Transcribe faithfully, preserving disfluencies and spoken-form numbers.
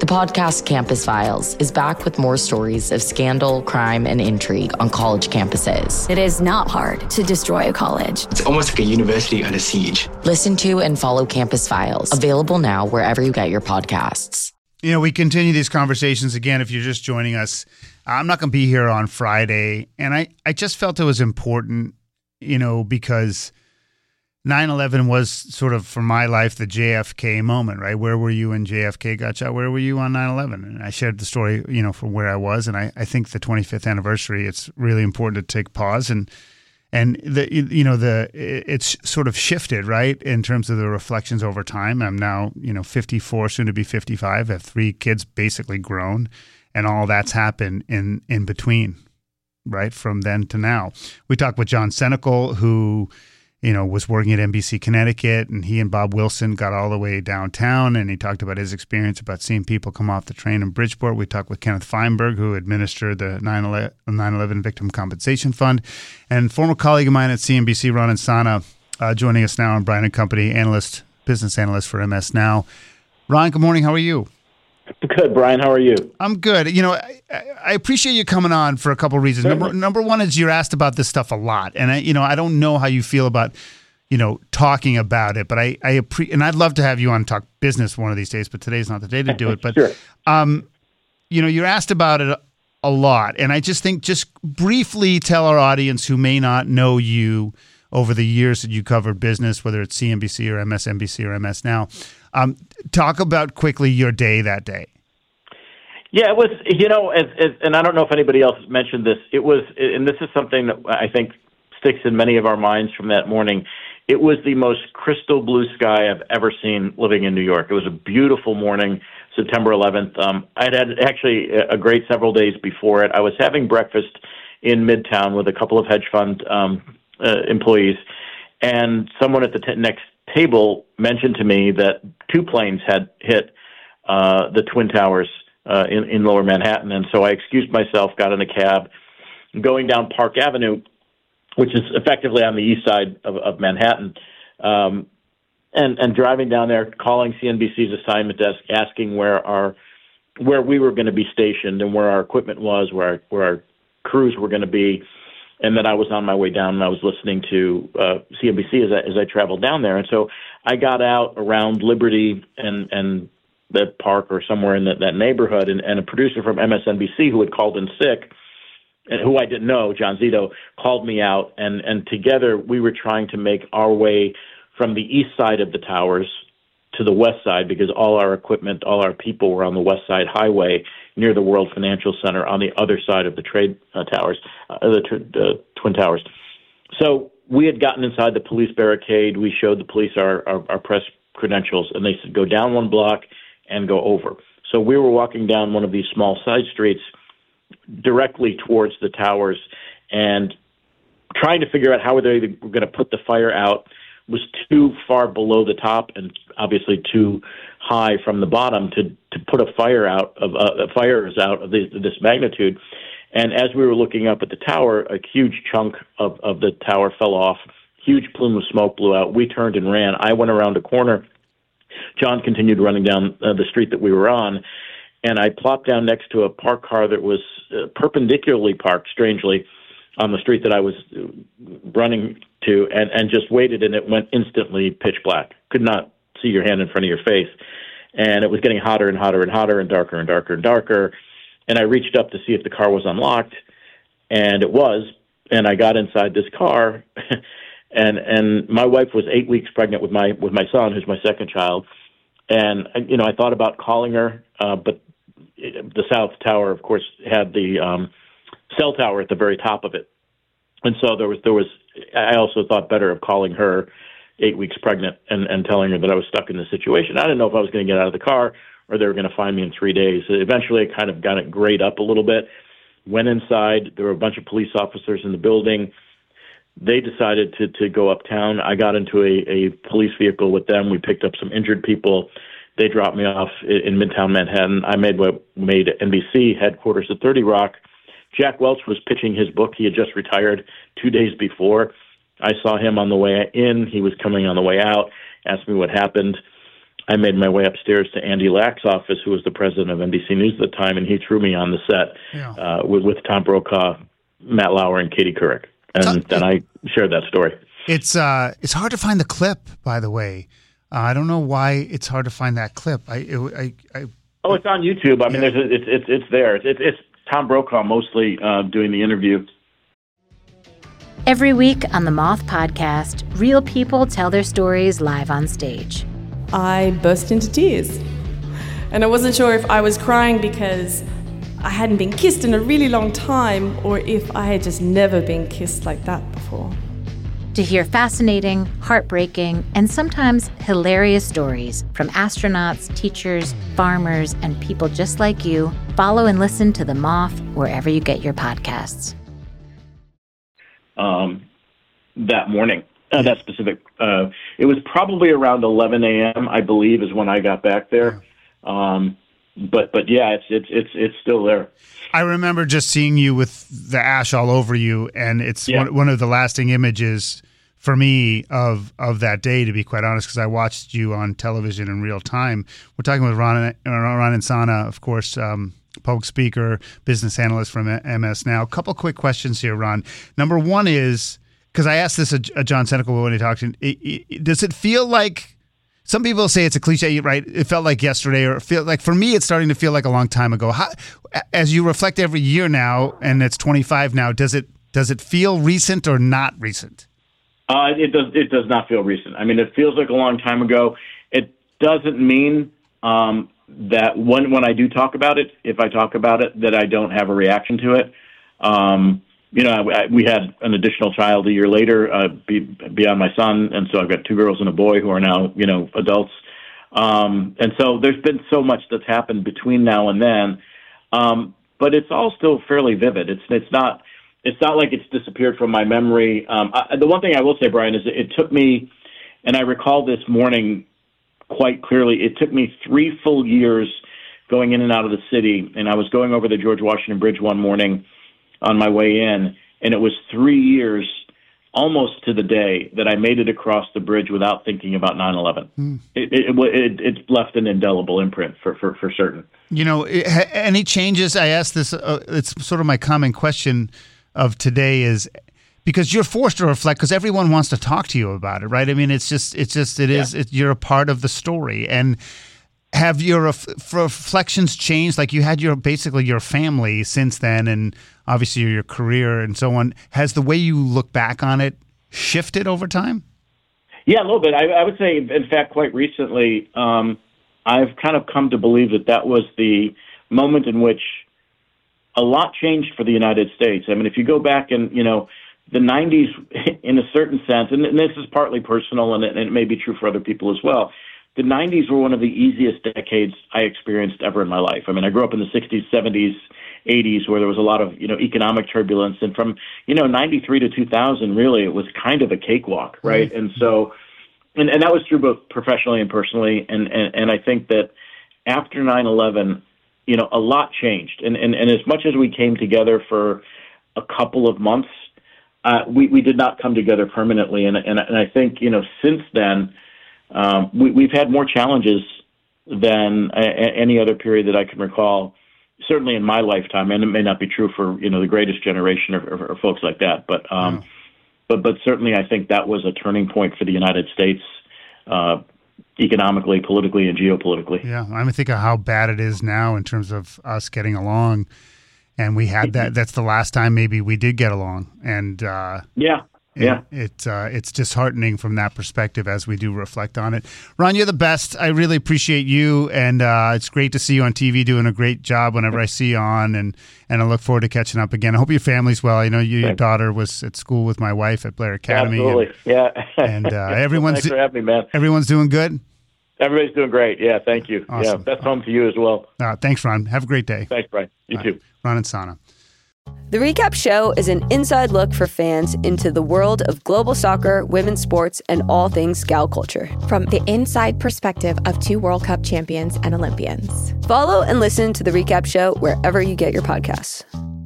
The podcast Campus Files is back with more stories of scandal, crime, and intrigue on college campuses. It is not hard to destroy a college. It's almost like a university under siege. Listen to and follow Campus Files, available now wherever you get your podcasts. You know, we continue these conversations again. If you're just joining us, I'm not going to be here on Friday. And I, I just felt it was important, you know, because nine eleven was sort of, for my life, the J F K moment, right? Where were you when J F K got shot? Where were you on nine eleven? And I shared the story, you know, from where I was. And I, I think the twenty-fifth anniversary, it's really important to take pause. And, and the you know, the it's sort of shifted, right, in terms of the reflections over time. I'm now, you know, fifty-four, soon to be fifty-five. I have three kids basically grown. And all that's happened in, in between, right, from then to now. We talked with John Senecal, who, you know, was working at N B C Connecticut, and he and Bob Wilson got all the way downtown, and he talked about his experience about seeing people come off the train in Bridgeport. We talked with Kenneth Feinberg, who administered the nine eleven Victim Compensation Fund, and former colleague of mine at C N B C, Ron Insana, uh, joining us now on Brian and Company, analyst, business analyst for M S Now. Ron, good morning. How are you? Good, Brian. How are you? I'm good. You know, I, I appreciate you coming on for a couple of reasons. Number, number one is you're asked about this stuff a lot, and I, you know, I don't know how you feel about, you know, talking about it, but I, I appre- and I'd love to have you on talk business one of these days, but today's not the day to do it. But, sure. um, you know, you're asked about it a, a lot, and I just think just briefly tell our audience who may not know you over the years that you covered business, whether it's C N B C or M S N B C or M S Now. Um, talk about quickly your day that day. Yeah, it was, you know, as, as, and I don't know if anybody else has mentioned this, it was, and this is something that I think sticks in many of our minds from that morning. It was the most crystal blue sky I've ever seen living in New York. It was a beautiful morning, September eleventh. Um, I'd had actually a great several days before it. I was having breakfast in Midtown with a couple of hedge fund um, uh, employees, and someone at the t- next table mentioned to me that two planes had hit uh, the Twin Towers uh, in, in Lower Manhattan. And so I excused myself, got in a cab, going down Park Avenue, which is effectively on the east side of, of Manhattan, um, and, and driving down there, calling C N B C's assignment desk, asking where our where we were going to be stationed and where our equipment was, where our, where our crews were going to be. And then I was on my way down, and I was listening to uh, C N B C as I, as I traveled down there. And so I got out around Liberty and, and the park or somewhere in that, that neighborhood, and, and a producer from M S N B C who had called in sick, and who I didn't know, John Zito, called me out. And, and together we were trying to make our way from the east side of the towers to the west side, because all our equipment, all our people were on the west side highway near the World Financial Center on the other side of the trade uh, towers, uh, the tr- uh, Twin Towers. So we had gotten inside the police barricade. We showed the police our, our, our press credentials, and they said, go down one block and go over. So we were walking down one of these small side streets directly towards the towers, and trying to figure out how they were going to put the fire out was too far below the top and obviously too high from the bottom to, to put a fire out of uh, fires out of this, this magnitude. And as we were looking up at the tower, a huge chunk of, of the tower fell off. Huge plume of smoke blew out. We turned and ran. I went around a corner. John continued running down uh, the street that we were on, and I plopped down next to a parked car that was uh, perpendicularly parked, strangely, on the street that I was running to, and, and just waited, and it went instantly pitch black. Could not see your hand in front of your face. And it was getting hotter and hotter and hotter and darker and darker and darker. And I reached up to see if the car was unlocked, and it was. And I got inside this car, and and my wife was eight weeks pregnant with my with my son, who's my second child. And, you know, I thought about calling her, uh, but the South Tower, of course, had the um, cell tower at the very top of it. And so there was, there was, I also thought better of calling her eight weeks pregnant and, and telling her that I was stuck in this situation. I didn't know if I was going to get out of the car or they were going to find me in three days. Eventually, I kind of got it grayed up a little bit, went inside. There were a bunch of police officers in the building. They decided to, to go uptown. I got into a, a police vehicle with them. We picked up some injured people. They dropped me off in, in Midtown Manhattan. I made what made N B C headquarters at thirty Rock. Jack Welch was pitching his book. He had just retired two days before. I saw him on the way in. He was coming on the way out, asked me what happened. I made my way upstairs to Andy Lack's office, who was the president of N B C News at the time, and he threw me on the set Yeah. uh, with, with Tom Brokaw, Matt Lauer, and Katie Couric. And then I shared that story. It's uh, it's hard to find the clip, by the way. Uh, I don't know why it's hard to find that clip. I, it, I, I Oh, it's on YouTube. I mean, Yeah. there's a, it's it's it's there. It's it's Tom Brokaw mostly uh, doing the interview. Every week on the Moth Podcast, real people tell their stories live on stage. I burst into tears. And I wasn't sure if I was crying because I hadn't been kissed in a really long time or if I had just never been kissed like that before. To hear fascinating, heartbreaking, and sometimes hilarious stories from astronauts, teachers, farmers, and people just like you, follow and listen to The Moth wherever you get your podcasts. Um, that morning, uh, that specific, uh, it was probably around eleven a.m. I believe is when I got back there. Um, but but yeah, it's it's it's it's still there. I remember just seeing you with the ash all over you, and it's Yeah. one, one of the lasting images for me of of that day, to be quite honest, because I watched you on television in real time. We're talking with Ron, Ron Insana, of course, um, public speaker, business analyst from M S Now. A couple quick questions here, Ron. Number one is, because I asked this of John Senecal when he talked, it, it, does it feel like, some people say it's a cliche, right? It felt like yesterday, or it feel like, for me, it's starting to feel like a long time ago. How, as you reflect every year now, and it's twenty-five now, does it does it feel recent or not recent? Uh, it does. It does not feel recent. I mean, it feels like a long time ago. It doesn't mean um, that when when I do talk about it, if I talk about it, that I don't have a reaction to it. Um, you know, I, I, we had an additional child a year later, uh, be, beyond my son, and so I've got two girls and a boy who are now, you know, adults. Um, and so there's been so much that's happened between now and then, um, but it's all still fairly vivid. It's it's not it's not like it's disappeared from my memory. Um, I, the one thing I will say, Brian, is it, it took me, and I recall this morning quite clearly. It took me three full years going in and out of the city, and I was going over the George Washington Bridge one morning on my way in, and it was three years almost to the day that I made it across the bridge without thinking about nine eleven. Mm. It, it, it, it left an indelible imprint for, for, for certain. You know, any changes? I asked this, uh, it's sort of my common question of today is, because you're forced to reflect, because everyone wants to talk to you about it, right? I mean, it's just, it's just, it is, yeah. it, you're a part of the story. And have your ref- reflections changed? Like, you had your, basically your family since then, and obviously your career and so on. Has the way you look back on it shifted over time? Yeah, a little bit. I, I would say, in fact, quite recently, um, I've kind of come to believe that that was the moment in which a lot changed for the United States. I mean, if you go back and, you know, the nineties, in a certain sense, and this is partly personal, and it, and it may be true for other people as well, the nineties were one of the easiest decades I experienced ever in my life. I mean, I grew up in the sixties, seventies, eighties, where there was a lot of, you know, economic turbulence. And from, you know, ninety-three to two thousand, really, it was kind of a cakewalk, right? Mm-hmm. And so, and, and that was true both professionally and personally. And, and, and I think that after nine eleven, you know, a lot changed. And, and, and as much as we came together for a couple of months, uh, we, we did not come together permanently. And, and, and I think, you know, since then, um, we, we've had more challenges than a, any other period that I can recall, certainly in my lifetime. And it may not be true for, you know, the greatest generation or, or, or folks like that. But, um, yeah. but, but certainly I think that was a turning point for the United States, uh, economically, politically, and geopolitically. Yeah, I mean, think of how bad it is now in terms of us getting along, and we had that. That's the last time maybe we did get along, and uh, yeah, yeah, it, it uh, it's disheartening from that perspective as we do reflect on it. Ron, you're the best. I really appreciate you, and uh, it's great to see you on T V doing a great job whenever I see you on, and and I look forward to catching up again. I hope your family's well. I know you, your daughter was at school with my wife at Blair Academy. Absolutely, and, yeah. And uh, everyone's Thanks for having me, man. Everyone's doing good. Everybody's doing great. Yeah, thank you. Awesome. Yeah, best home to you as well. Uh, thanks, Ron. Have a great day. Thanks, Brian. You All too. Right. Ron Insana. The Recap Show is an inside look for fans into the world of global soccer, women's sports, and all things gal culture. From the inside perspective of two World Cup champions and Olympians. Follow and listen to The Recap Show wherever you get your podcasts.